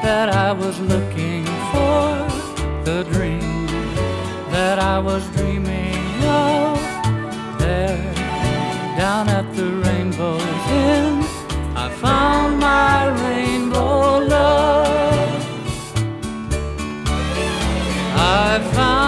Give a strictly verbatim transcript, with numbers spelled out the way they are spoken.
that I was looking for, the dream that I was dreaming of. There, down at the rainbow's end, I found